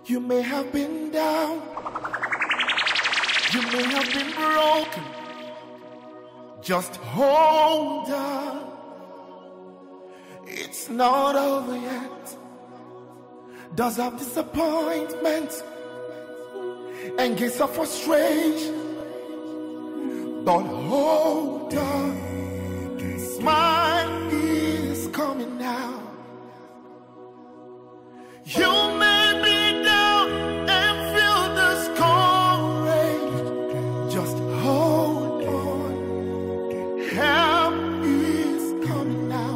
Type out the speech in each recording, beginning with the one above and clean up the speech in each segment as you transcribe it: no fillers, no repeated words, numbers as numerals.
You may have been down, you may have been broken. Just hold on. It's not over yet. Does have disappointment and gates of frustration, but hold on. Smile is coming now. You may be down and feel discouraged. Just hold on. Help is coming now.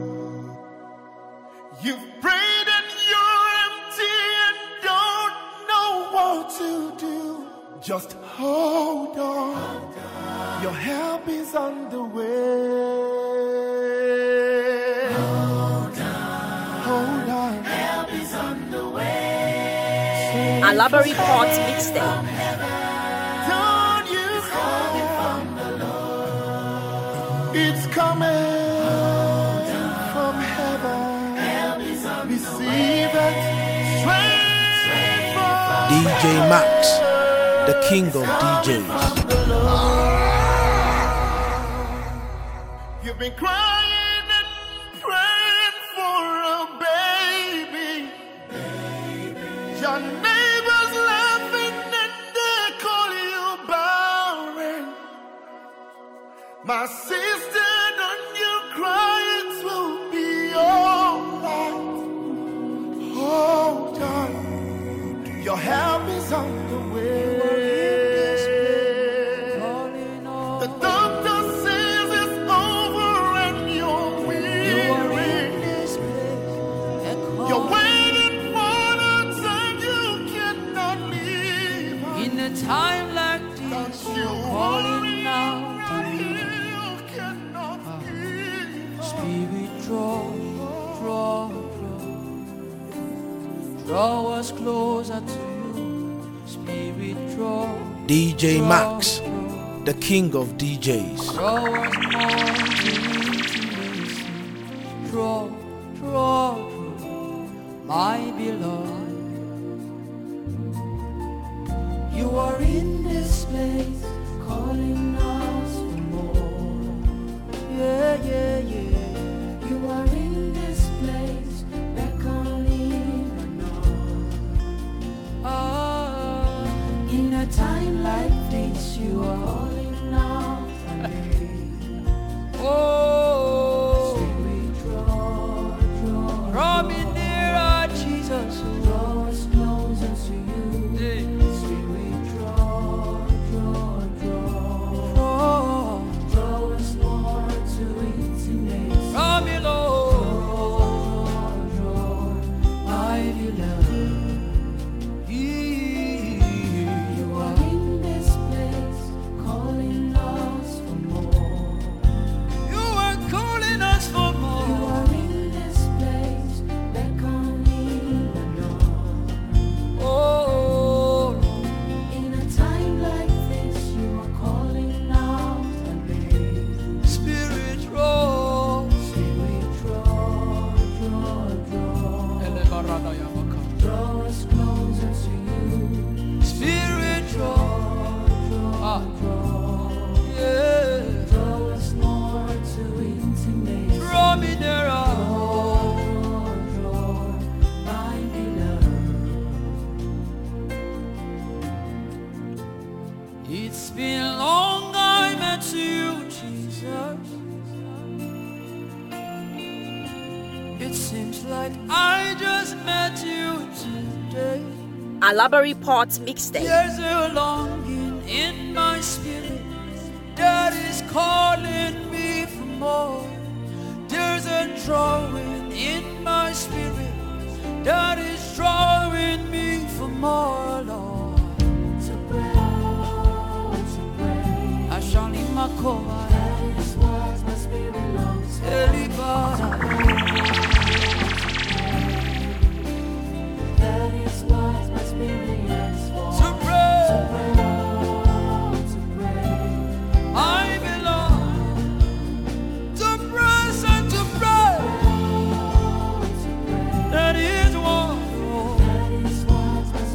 You've prayed and you're empty and don't know what to do. Just hold on. Your help is on the way. Hold on. Help is on the way. Alabari Port Mixtape. Don't you cry from the Lord. It's coming from heaven. Help is on the way. Receive it straight from DJ Max, the king of DJs. You've been crying and praying for a baby. Your neighbors laughing and they call you barren. My sister, don't you cry, it will be alright. Hold on, your help is on the way. The doctor says it's over and you're weary. You're waiting for the time you cannot leave. In a time like this, you're calling out to me. You cannot leave. Spirit, draw us closer to you. Spirit, draw. DJ Max, the king of DJs. Draw us more to intimacy. Draw, my beloved. You are in this place, calling us for more. Yeah. You are in this place, beckoning on. In a time like this, you are calling out for me. Oh, Spirit, draw me nearer, Jesus. Draw us closer to you. Spirit, draw us more to intimacy. Draw me, Lord, my beloved. You are in this place, calling us for more. You are calling us for more. You are in this place, beckoning on. Oh, in a time like this, you are calling out for me. Spirit, draw. Draw us closer to you. Spirit, draw. Yeah. Draw us more to intimacy. Draw me nearer. Draw, my beloved. It's been long I met you, Jesus. It seems like I just met you today. Alabari Port Mixtape. There's a longing in my spirit that is calling me for more. There's a drawing in my spirit that is drawing me for more, Lord. To pray. I shall leave my core. That is what my spirit longs for. That is what my spirit yearns for. To pray. I belong to press and to pray. That is what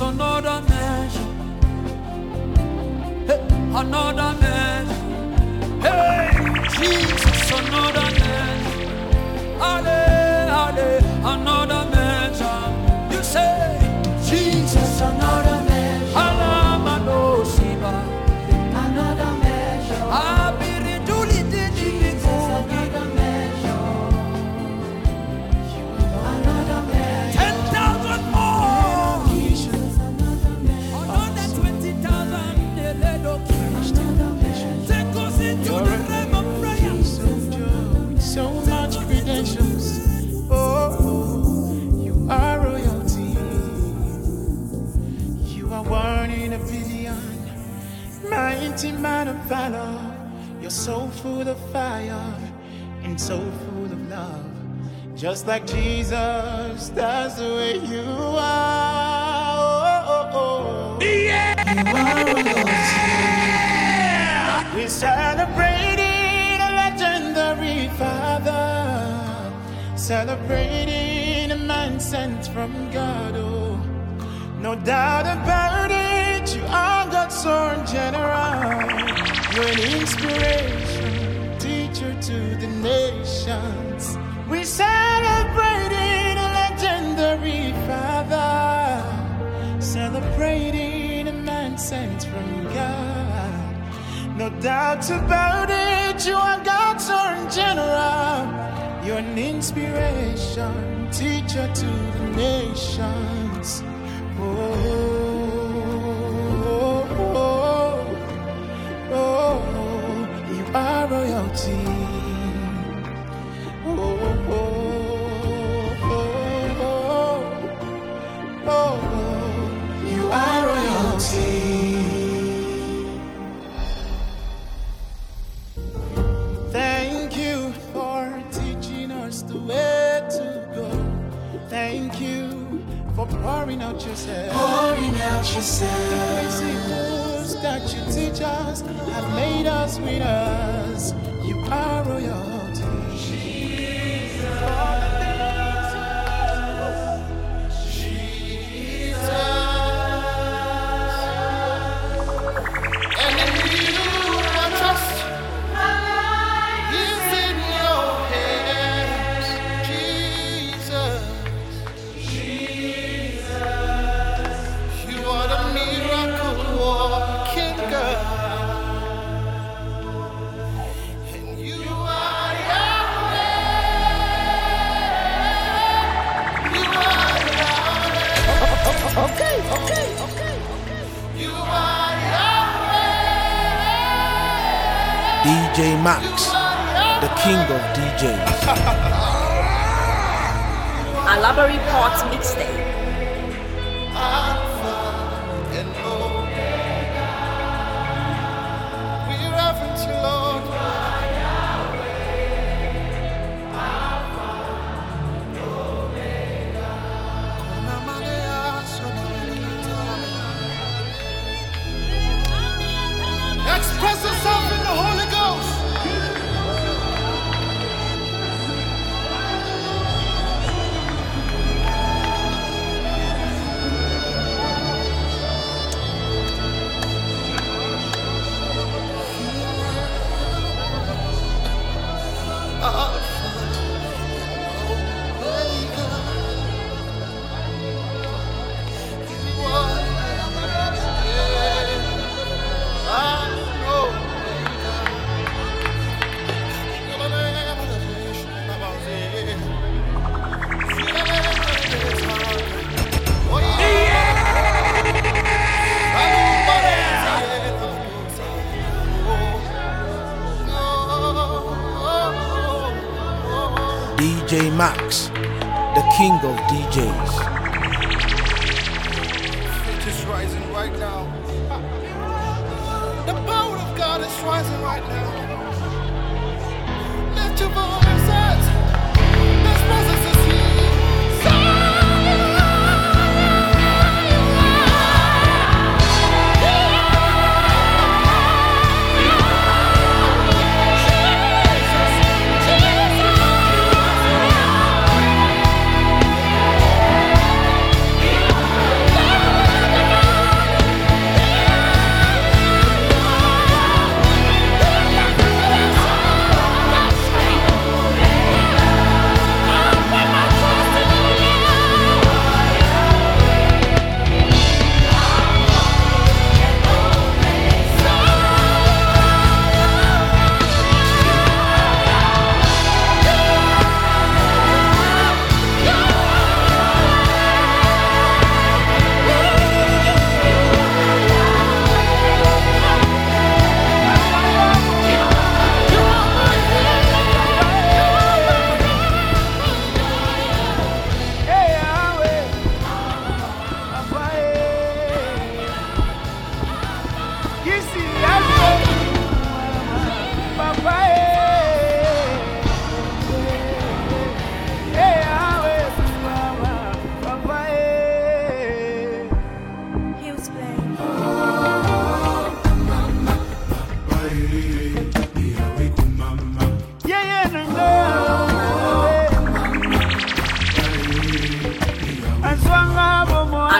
another measure. Hey, another measure. Hey, Jesus, another measure. Ale, ale, another measure. You say, Jesus, another measure. Alamano siba, another measure. Abiriduli didi another measure. Another measure. 10,000 more. Another 20,000. Take us into the realm of prayer. So much credentials. Oh, you are royalty. You are one in a billion. Mighty man of valor. You're so full of fire and so full of love. Just like Jesus, that's the way you are. Oh, oh, oh. Yeah. You are royalty. We're celebrating a legendary father, celebrating a man sent from God. Oh, no doubt about it, you are God's own general. You're an inspiration, teacher to the nations. We're celebrating a legendary father, celebrating a man sent from God. No doubt about it, you are God's own general. You're an inspiration, teacher to the nations. Oh, oh, oh, oh, oh, you are royalty. Oh, oh, oh, oh, oh, you are royalty. Thank you for teaching us the way to go. Thank you for pouring out yourself. Pouring out yourself. The principles that you teach us have made us winners. You are royalty. Okay. You are Yahweh. DJ Max, the king of DJs. Alabari Port Mixtape. Alpha and Omega. We reverence you, Lord. Express yourself in the Holy Ghost. DJ Max, the king of DJs. Faith is rising right now. The power of God is rising right now. Lift your voices. This presence is here.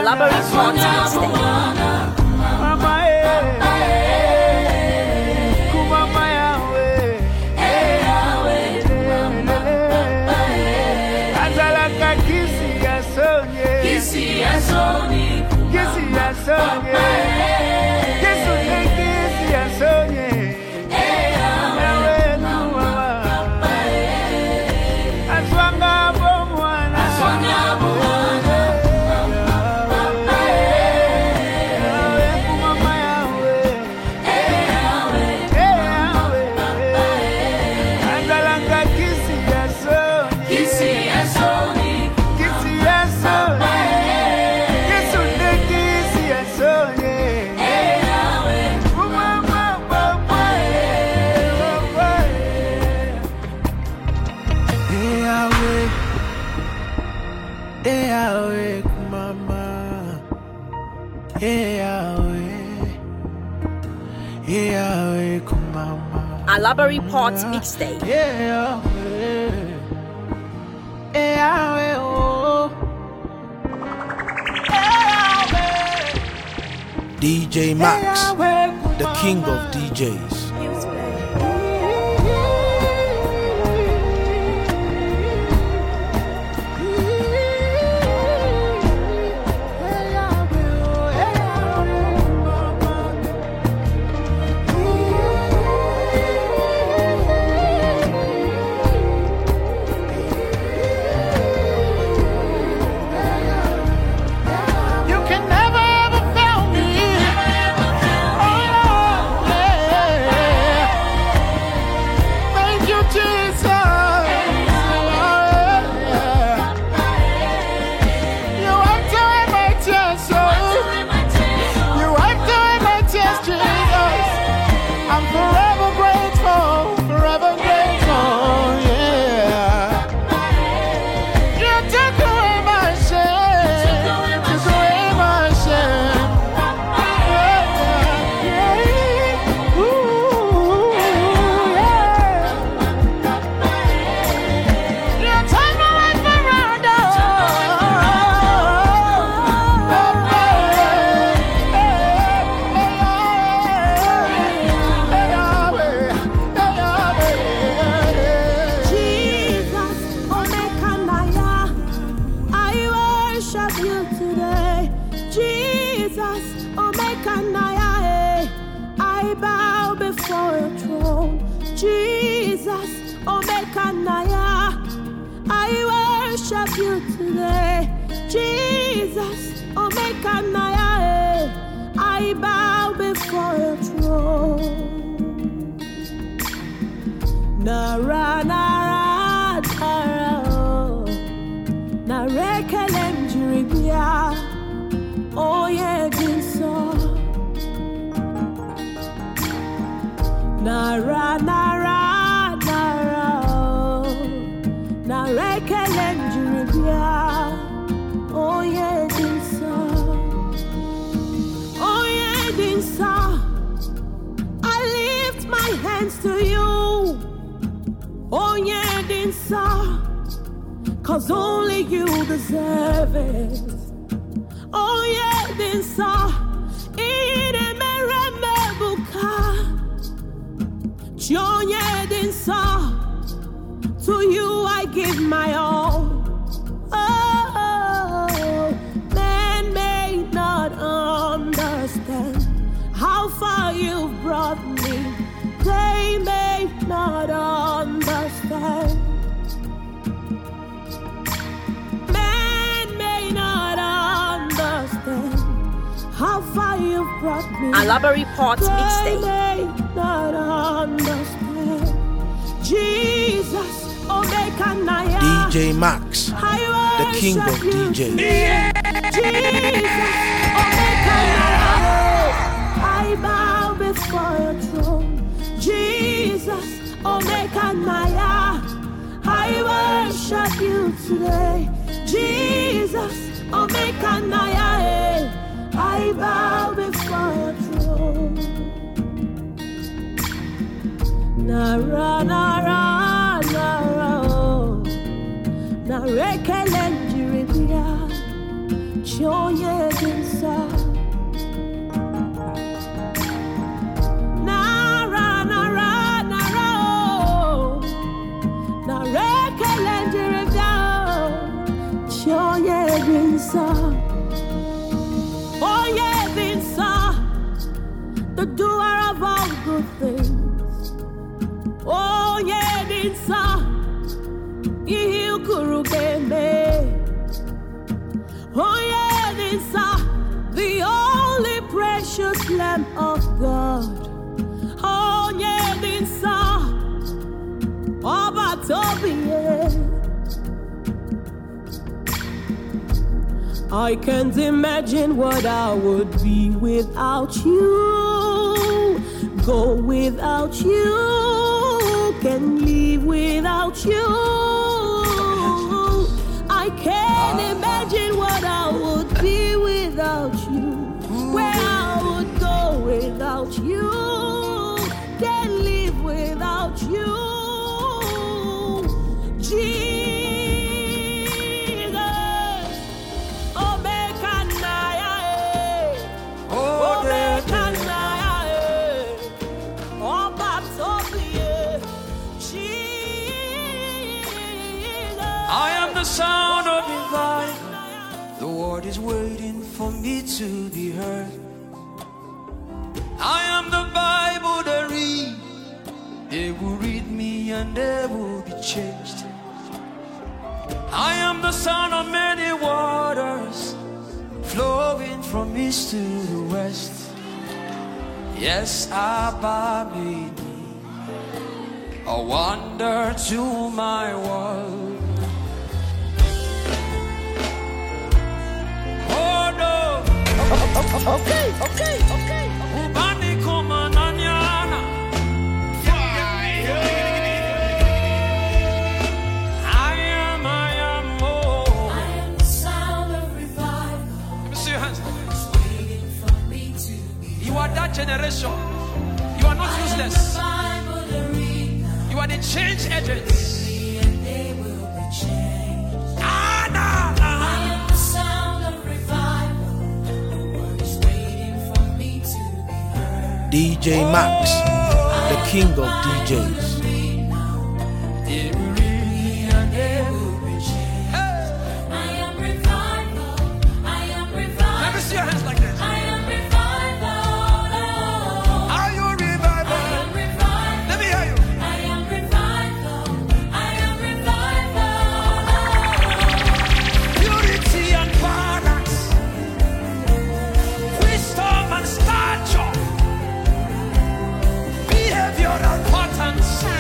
Alabari Port Mixtape. Alabari Port Mixtape. DJ Max, the king of DJs. Cause only you deserve it. Oh yeah, then saw it in Meramebuka. Jonye then saw to you I give my all. Oh, man may not understand how far you've brought me. They may not understand. How far you've brought me. Alabari Port Mixtape. They may not understand. Jesus, Omekanaya. DJ Max, the king of DJs. Jesus, Omekanaya. I bow before your throne. Jesus, Omekanaya. I worship you today. Jesus, Omekanaya. I bow before your throne. Nara, nara, nara, oh. Narekelenjiribia. choye dinsa. Nara, nara, nara, nara kelenjirevya, choye dinsa. Oye dinsa, the doer of all good things. Oye dinsa, ihilkurukeme. Oye dinsa, the only precious Lamb of God. Oye dinsa, Oba Tobiye. I can't imagine what I would be without you. Go without you, can live without you. I can't imagine what I would be without you. Where I would go without you, can live without you. Jesus. I am the sound of revival. The world is waiting for me to be heard. I am the Bible they read. They will read me and they will be changed. I am the sound of many waters flowing from east to the west. Yes, Abba made me a wonder to my world. Oh no. Okay. Ubani kumananyana. I am more. I am the sound of revival. Let me see your hands. It's waiting for me to be. You are that generation. You are not useless. You are the change agents. And they will be changed. Ah, I am the sound of revival. The world is waiting for me to be heard. DJ Max, the king of DJs. They will read me and they will be changed. I am revival. I am revival. Let me see your hands like this. I am revival. Are you revival? I am revival. Let me hear you. I am revival. I am revival. Purity and balance, wisdom and stature, behavioral patterns.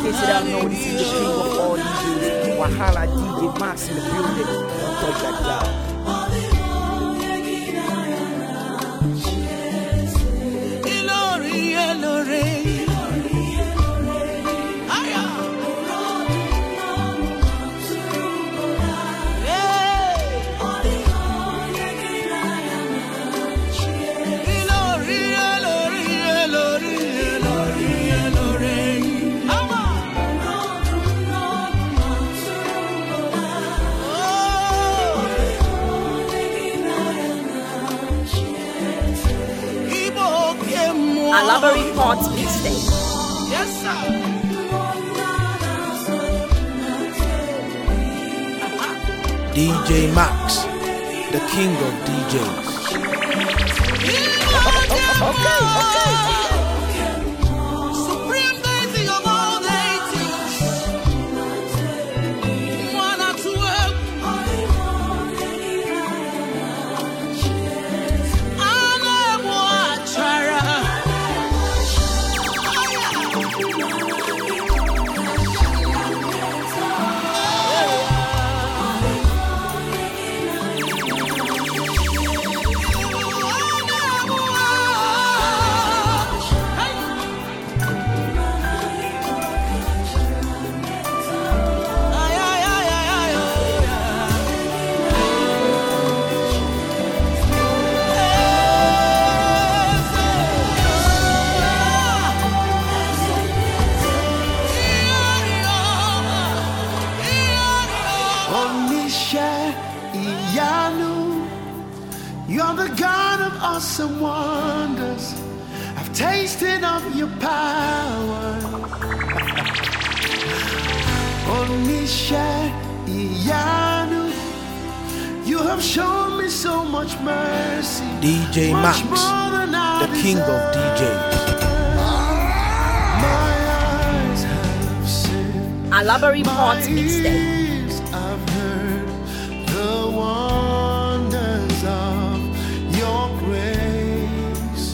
case you don't know, this is the king of all DJs. Wahala DJ Max in the building. Don't touch that dial. Alabari Port Mixtape. Yes, sir. DJ Max, the king of DJs. Supreme deity of all deities. One or two. You're the God of awesome wonders. I've tasted of your power. Onisha Iyanu, you have shown me so much mercy. DJ Max, the king of DJs. My eyes have seen, Alabari Port my Mixtape. ears have heard the wonders of your grace.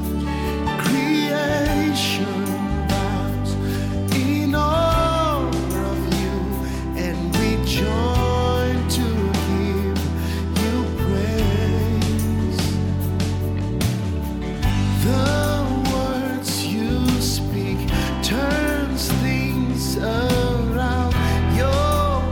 Creation bows in awe of you, and we join to give you praise. The words you speak turns things around. Your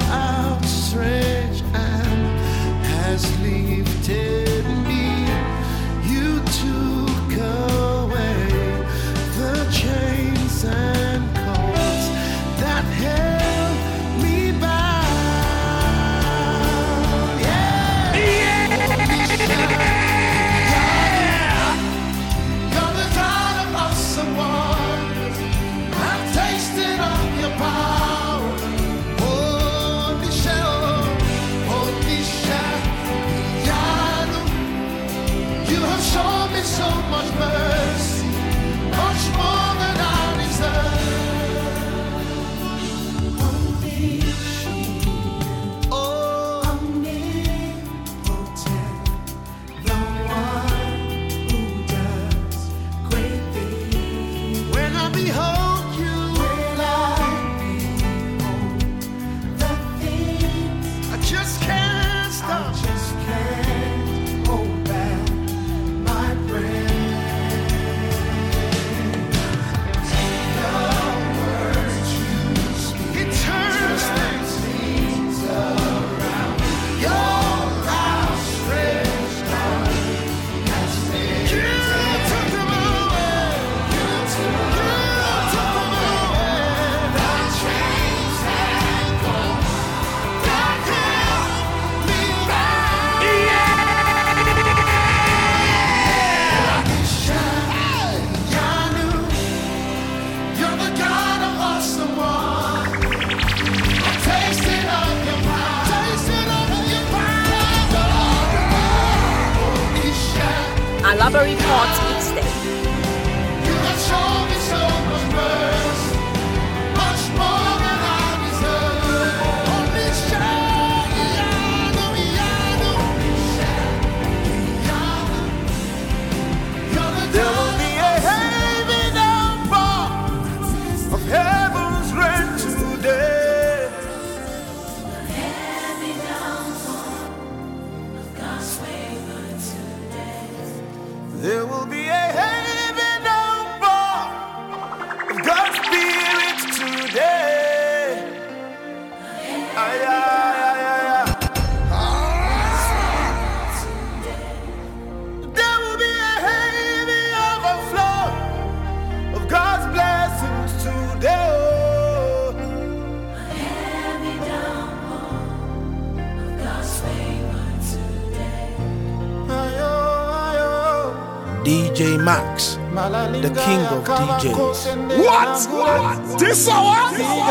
Max, the king of DJs. What? This hour?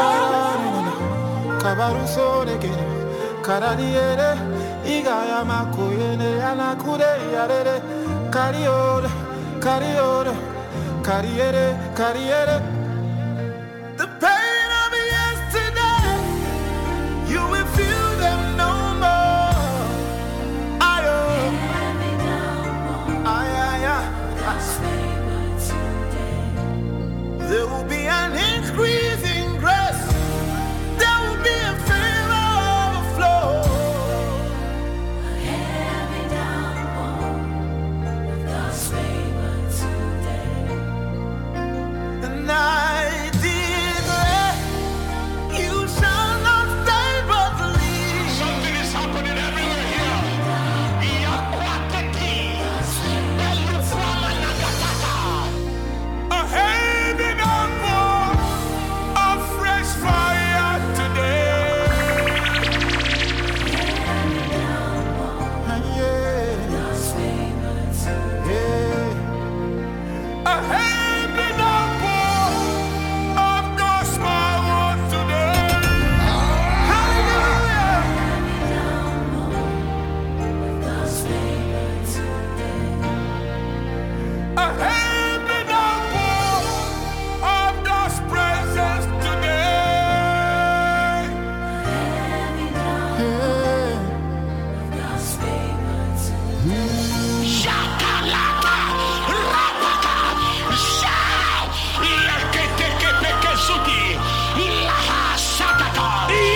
The pain of yesterday, you will feel them no more. There will be an increase in grace. There will be a favor overflow. A heavy downpour of God's favor today. And I declare, you shall not stay but leave. Something is happening everywhere here. A heavy downpour of fresh fire today. A heavy downpour of God's power today. Hallelujah. A heavy downpour of God's presence today. Shakalaka, rapaka, shout, yeketekepekesuki, ilaha sataka,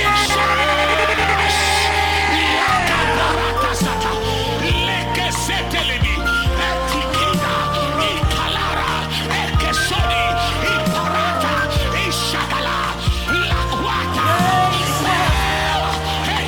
yakabarakasata, lekeseteleni, etikida, ikalara, ekesoni, iparata, ishakala, lakwata, hey,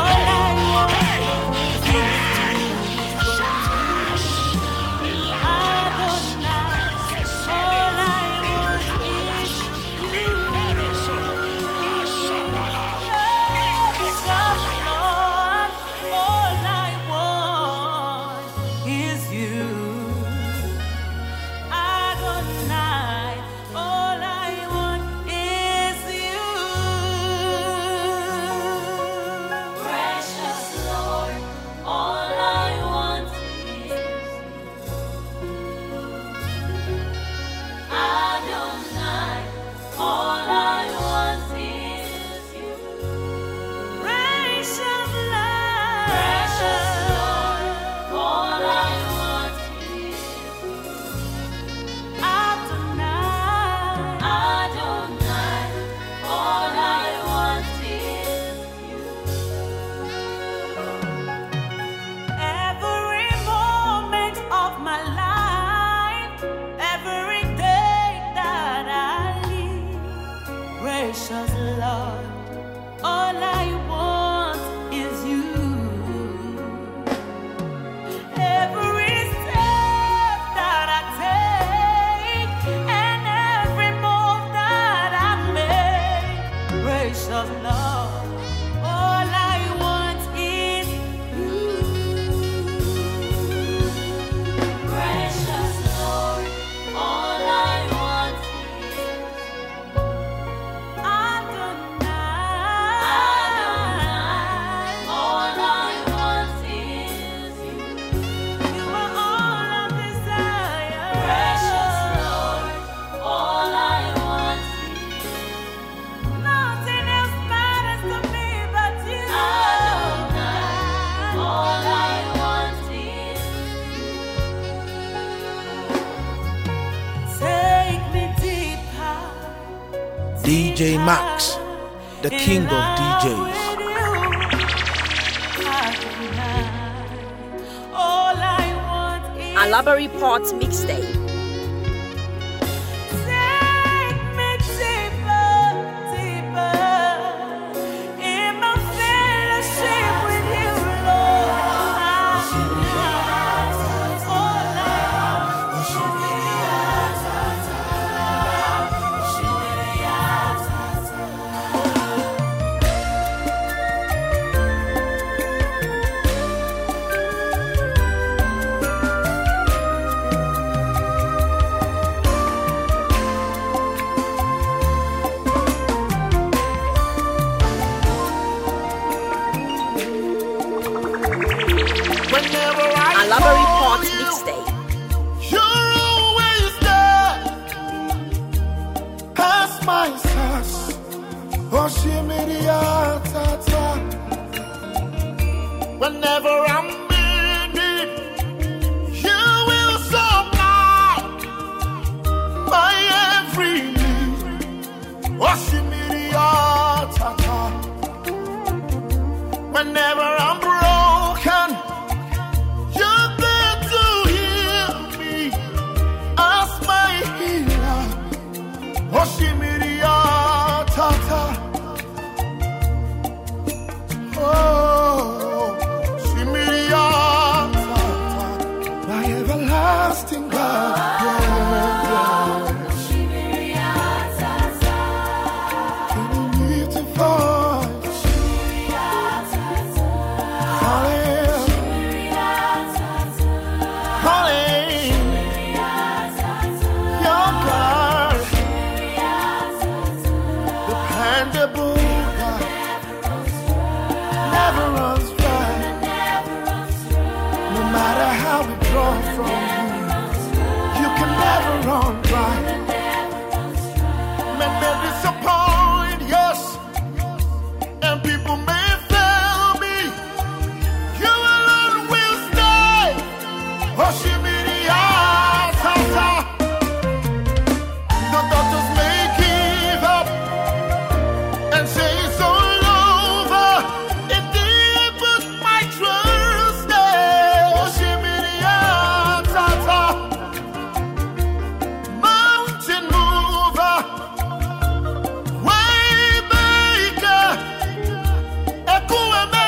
Precious Lord, all I want is Adonai, all I want is you. Precious Lord, all I want is Adonai, all I want is you. Every moment of my life, every day that I live, precious Lord, all I want is you. Every step that I take and every move that I make, precious Lord, all I want is you. Precious Lord, all I want is Adonai, all I want is you. You are all I desire. Precious Lord, all I want is nothing else matters to me but you. Adonai, all I want is take me deeper. DJ Max, the king of DJs. All I want is Alabari Port Mixtape. take me deeper, deeper in my fellowship with you, Lord. All I Whenever I'm in need, you will supply my every need. Oshimiriatata. Whenever I'm broken, you're there to heal me as my healer. Oshimiriatata. Oh, Shimiriatata. My everlasting God. Can you lift your voice? Calling your God, dependable God, never runs dry. No matter how we draw from you can never run dry. Men may disappoint, yes, and people may fail me. You alone will stay. Oshimiriatata. The doctors may give up and say it's all over. In thee put my trust. Oshimiriatata. Mountain mover, way maker, Ekueme.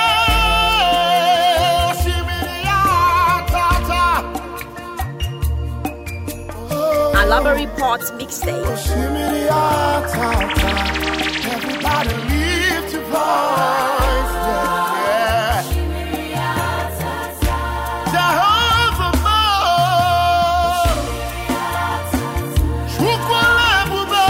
Oshimiriatata. Alaba Report Mixtape. Oshimiriatata. Everybody lift your voice. Yeah. Jehovah Mo. Chukwalebube.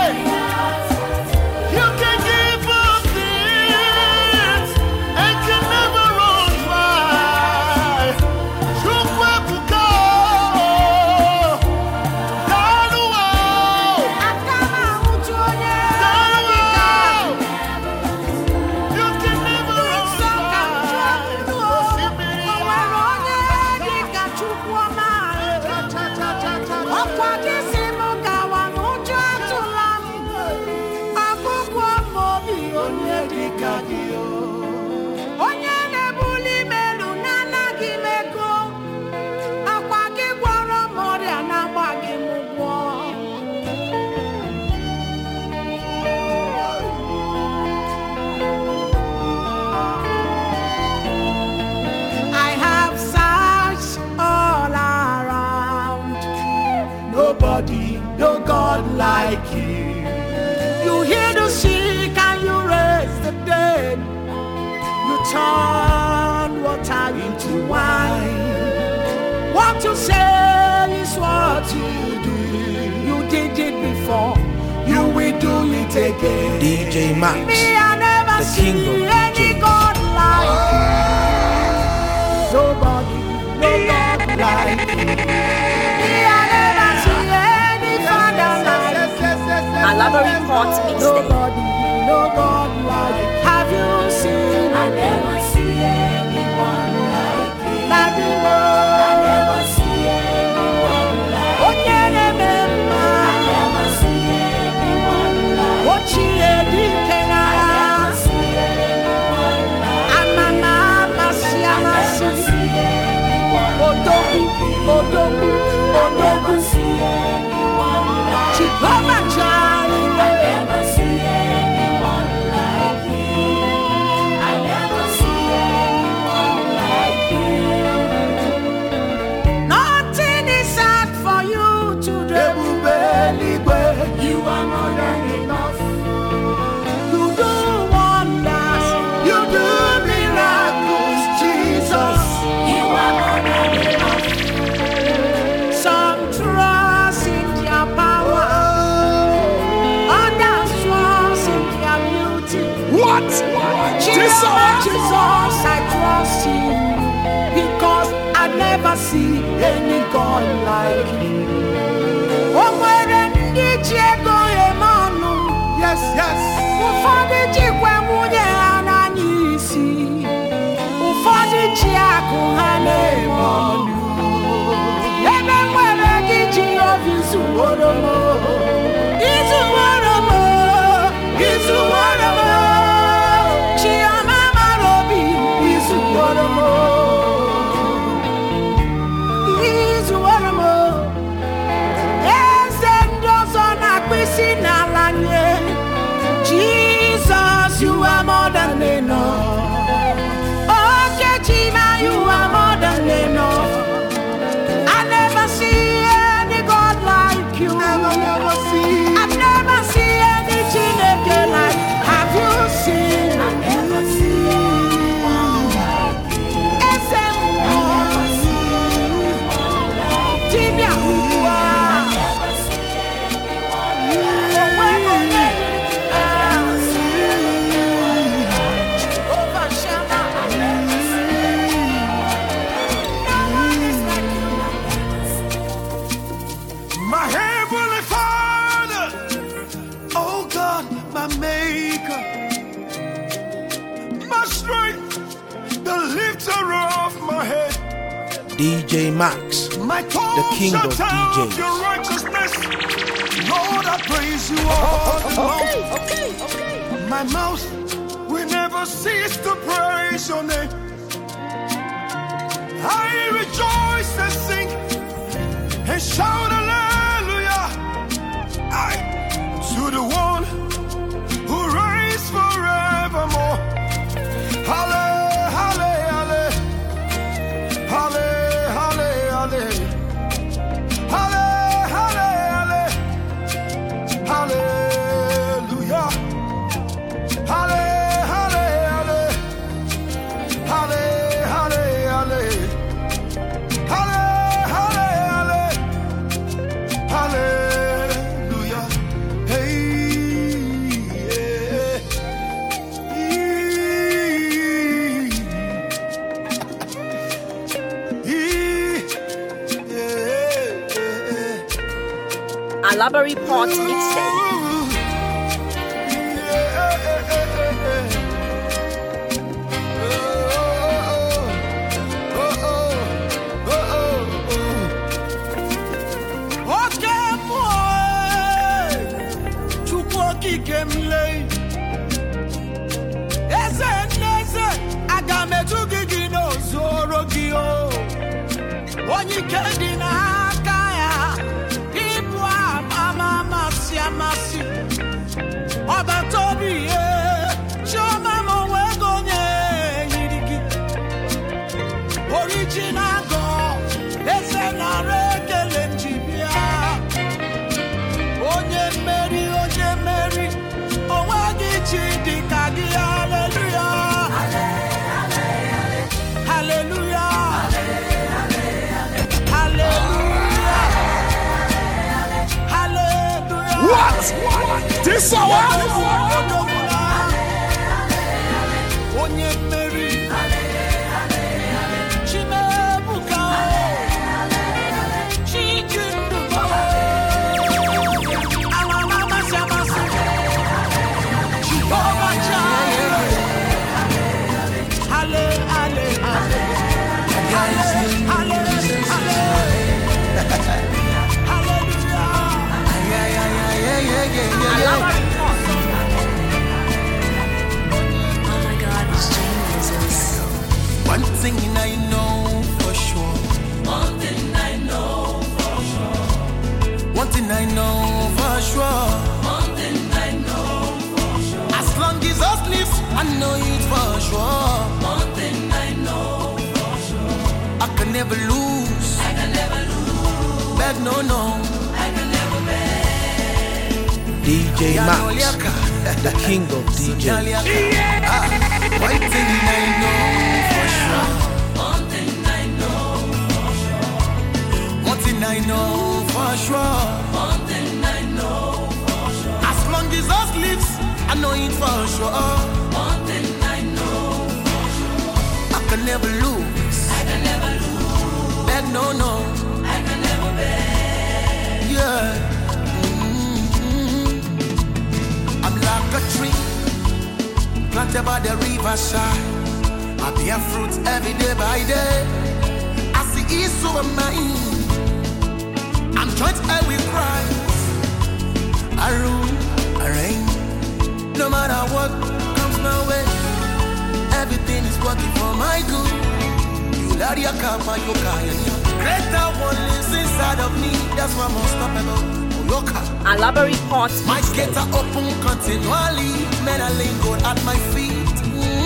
You can give us things and can never run dry. Chukwebuka. Danuwa. You can never run onye na-ebuli melu na-anaghị m ego, akwa gị gwọrọ m ọrịa na-agbaghị m ụgwọ. I have searched all around, nobody, no God like you. You heal the sick and you raise the dead. You turn water into wine. What you say is what you do. You did it before, you will do it again. DJ Max, Me, I never the see king of any DJs. God like you. Nobody, no God like you. Me, I never see any Father like you. Alaba Report Mixtape. Nobody, no God like you. Have you seen? I never see anyone like you. I never see anyone like you. I never see anyone like you. I never see anyone like you. Amama, Odogu, Odogu, Odogu. Jehovah Jireh. I never see anyone like you. I never see anyone like you. Nothing is hard for you to do. You are more than enough. You do wonders. You do miracles, Jesus. You are more than enough. Some trust in your power, others trust in your beauty. What? Jesus, I trust you because I never see any God like you. Oh, where did you go, Emanu? Yes, yes. Ufadi jikwe munye ananisi. Ufadi Jesus, you are more than enough. Okay, Gina, you are more than enough. I never see any God like you. Never see. I've never seen anything again like. Have you seen? I've never seen. DJ Max, the king of DJs. Your righteousness. Lord, I praise you all along. My mouth will never cease to praise your name. I rejoice and sing and shout hallelujah. To the one who reigns forevermore. Hallelujah, hallelujah, hallelujah. Library Port Mixtape. This hour. One thing I know for sure. One thing I know for sure. One thing I know for sure. One thing I know for sure. As long as us live, I know it for sure. One thing I know for sure. I can never lose. I can never lose. Beg no. I can never beg. DJ Max, the king of DJs. One thing I know for sure. One thing I know for sure. One thing I know for sure. One thing I know for sure. As long as us lives, I know it for sure. One thing I know for sure. I can never lose. I can never lose. Beg no. I can never beg. Yeah. I'm like a tree planted by the riverside. I bear fruit every day by day. As the east so am I. I'm joint I will cry. God comes my way, everything is working for my good. Greater one lives inside of me, that's why I'm unstoppable. Alaba Reports my Mixtape. gates are open continually, men are laying gold at my feet.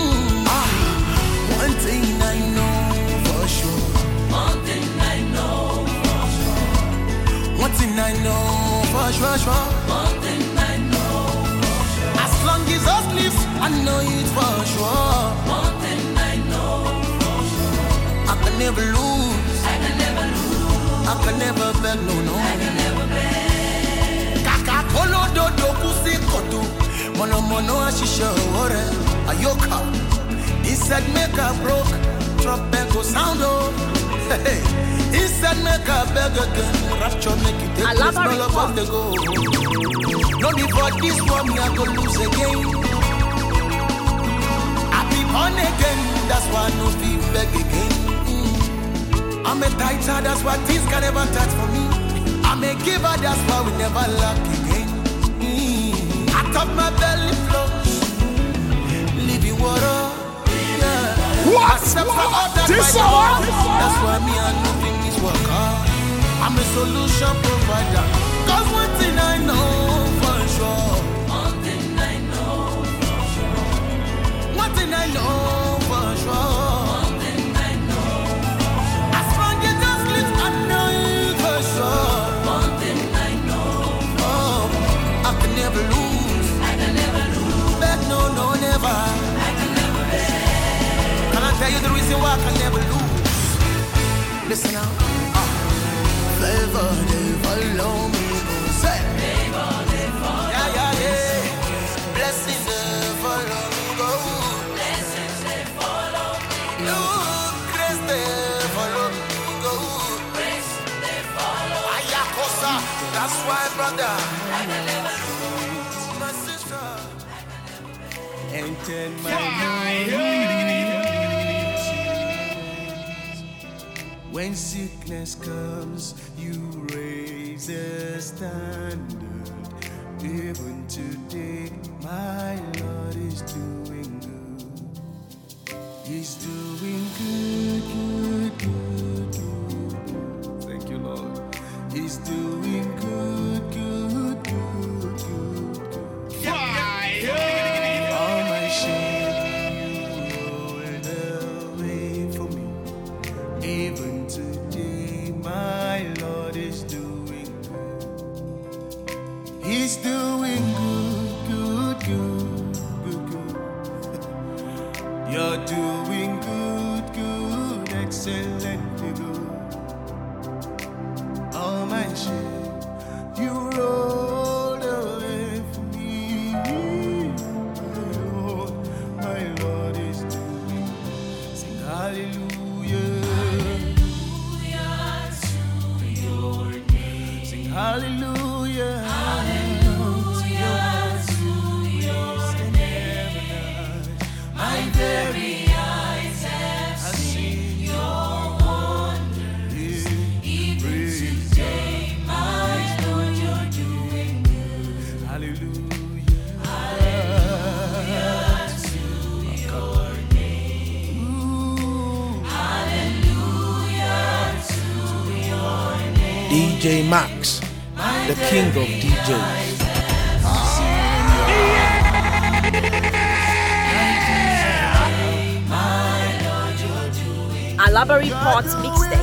One thing I know for sure. One thing I know for sure. One thing I know for sure. One thing I know for sure. As long as us live, I know it for sure. One thing I know for sure. I can never lose. I can never lose. I can never beg, no. I can never beg. Kaka kolo do kusi koto. Mono ashisha ore. Ayoka. He said make a broke, drop echo sound oh. He said make a beg again, rapture make you take this all above the go. No need for this one, me I go lose again. I be born again, that's why I no feel beg again. I'm a tighter, that's why things can never touch for me. I'm a giver, that's why we never lack again. Out of my belly flows living water. What? This hour? That's why me and nothing is work hard. I'm a solution provider. Cause one thing I know for sure. One thing I know for sure. One thing I know for sure. One thing I know for sure. As long as just live, I know it for sure. One thing I know for sure. I can never lose. I can never lose. Bet no, never. Tell you the reason why I can never lose. Listen now. Flavor, they follow me. Say. Flavor, they follow me. Yeah. Blessings, they follow me. Go. Blessings, they follow me. No, grace, they follow me. Go. Grace, they follow me. Ayakosa, that's why, brother. I can never lose. My sister. Enter my when sickness comes, you raise a standard. Even today, my Lord is doing good. He's doing good. Thank you, Lord. He's doing good. All my shame you rolled away for me. Even today, my Lord is doing good. He's doing good. You're doing good, excellently good. All my shame, you rolled away from me. My Lord is doing. Sing hallelujah. Hallelujah, hallelujah to your name. My very eyes have seen your wonders. Even today, my Lord, you're doing good. Hallelujah, hallelujah to your name. Hallelujah to your name. DJ Max, the king of DJs. Alaba Reports Mixtape.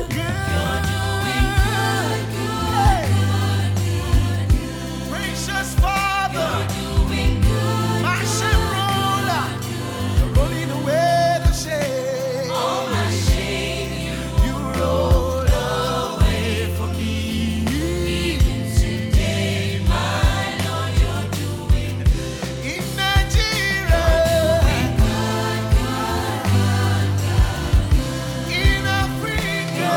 Gracious Father, my sin roller, you're rolling away the shame. All my shame, you rolled away from me. Even today, my Lord, you're doing good. In Nigeria, in Africa,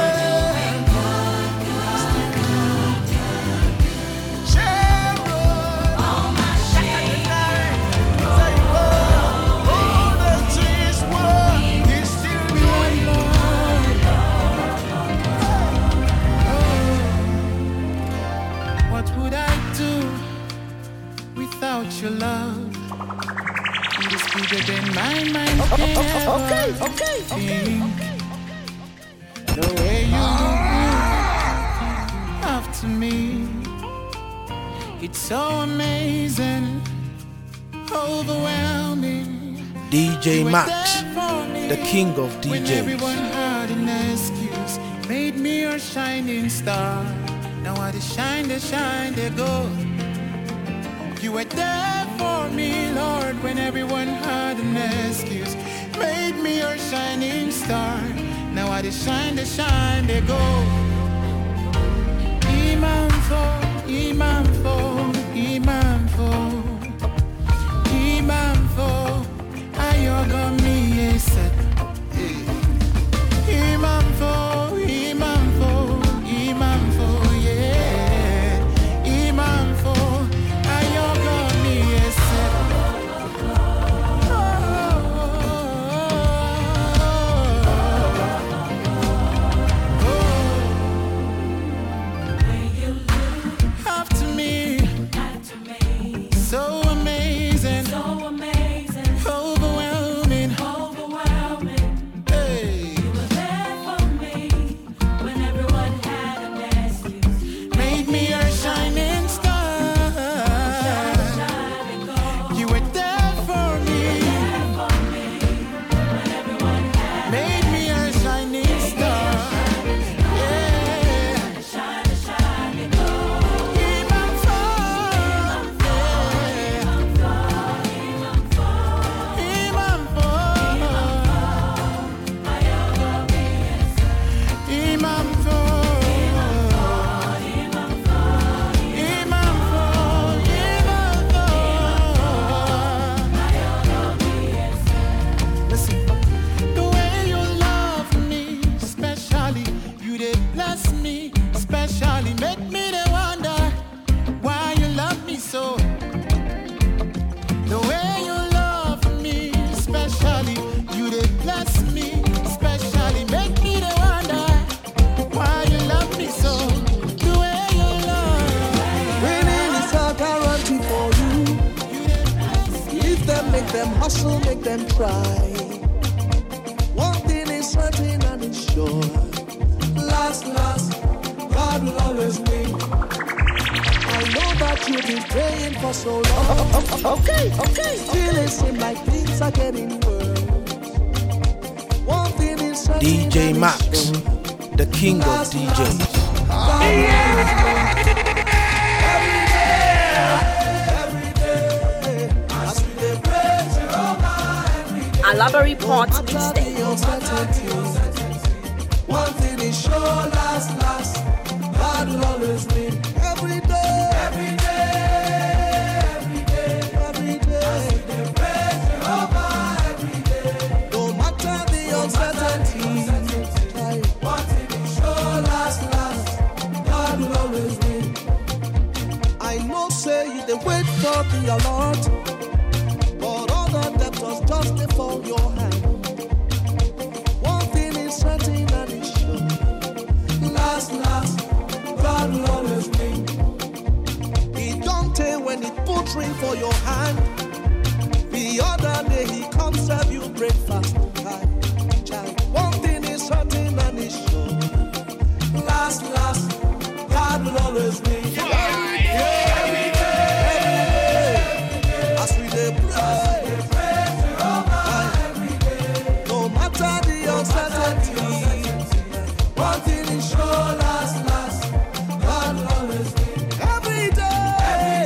all my shame, all the trees were, is still going on. What would I do without your love? It is bigger than my mind can ever think. The way you look after me, it's so amazing, overwhelming. DJ Max, the king of When DJs. everyone had an excuse, made me a shining star. Now I just shine, they go. You were there for me, Lord, when everyone had an excuse, made me a shining star. Now I just shine, they go. Imamfo, Imamfo, Imamfo, Imamfo. Ayoga mi eset. Imamfo, Imamfo, Imamfo, yeah. Imamfo, ayoga mi eset. After me, so amazing. Overwhelming. Hey. Made me a shining star. You were there for me. Made me a shining star. Yeah. Listen, the way you love me, specially, you did bless me, specially, make me the wonder why you love me so. The way you love me, specially, you did bless me, specially, make me the wonder why you love me so. The way you love, Winning is a guarantee for you. you did bless me. If them, make them hustle, make them try. One thing is certain and it's sure. Last, God will always win. I know that you've been praying for so long. Okay. Still it seems like things are getting worse. One thing is certain DJ and Max, it's sure. the king of DJs. Alaba Report Mixtape. One thing is sure, last, God will always win. Every day. No matter the uncertainty. One thing is sure, last, God will always win. I know, say you they wait for the alert, but all the debtors just before your hand. One thing is certain and it's sure. Last, God will always win. He don't tell when he put ring for your hand. The other day he comes serve you breakfast. Child. One thing is certain and it's sure. Last, God will always win. Every day. As we dey pray. No matter the uncertainty. One thing is sure, last, God will always win. Every day,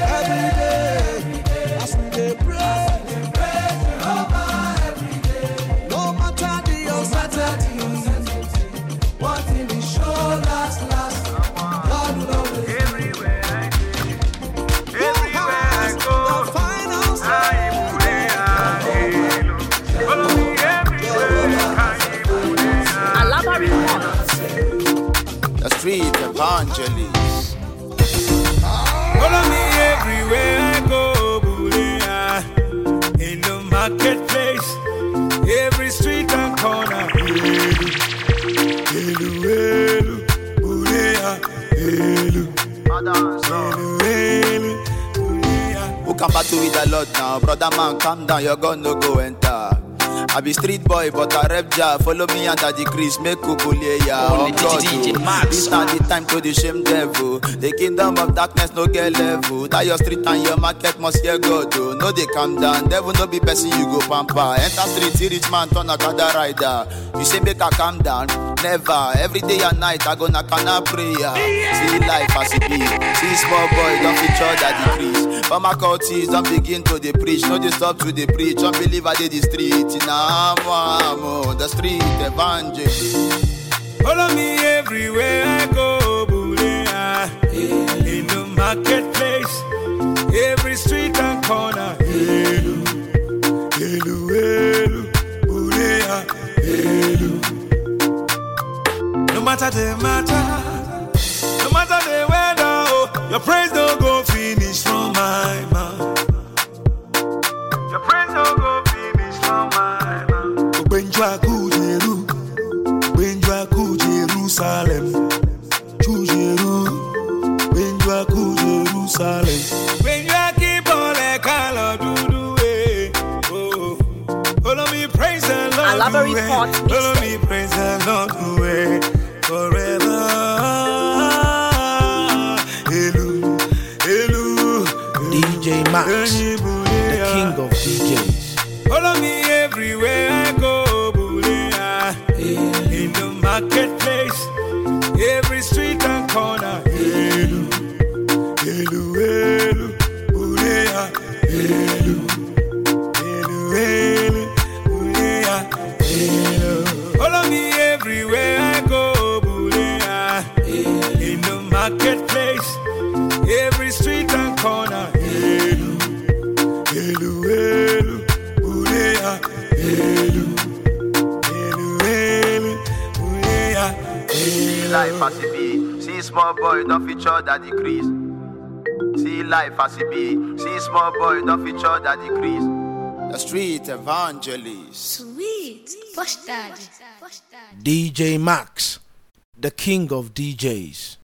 as we dey pray. No matter the uncertainty. One thing is sure, last, God will always win. The final say. Alaba Report. The street evangelist. Follow me everywhere I go, Bulea. In the marketplace, every street and corner. Elu, Bulea, Elu, Bulea. can battle with the Lord now. Brother man, calm down, your gun no go enter. I be street boy, but I rep jar. Follow me under the crease, make kubulie ya. Only DJ Max. This not the time to the shame devil. The kingdom of darkness no get level. That your street and your market must hear God. Oh. No, they calm down. Devil no be person you go pamper. Enter street, see rich man turn a gather rider. You say make I calm down. Never. Every day and night I gonna canna prayer. See life as it be. See small boy don't feature that decrease. But my cultists don't begin to the preach. No, they stop to the preach. Unbeliever they the street. Amo, the street evangelist. Follow me everywhere I go, Bulea. In the marketplace, every street and corner. Elu, elu, elu, Bulea, elu. No matter the matter, no matter the weather, oh, your praise don't go finish from my mouth. Your praise don't go finish from my mouth. Benjwa kujeru, Benjwa Jerusalem, Chujeru, Benjwa Jerusalem. Benjwa keep all the color do oh. Follow me, praise the Lord. Alabari Port Follow me, praise the Lord forever. Elu, elu, DJ Max, the king of DJs. follow me everywhere I go, Bulea. In the marketplace, every street and corner. Elu, elu, elu, Bulea. Elu, elu, elu, Bulea. Elu. Follow me everywhere I go, Bulea. In the marketplace, every street and corner. Elu, elu, elu, Bulea. Elu, elu, elu, Bulea. See life as it be. See small boy don't feature that decrease. See life as it be. See small boy don't feature that decrease. The street evangelist. Sweet. Push that. DJ Max, the king of DJs.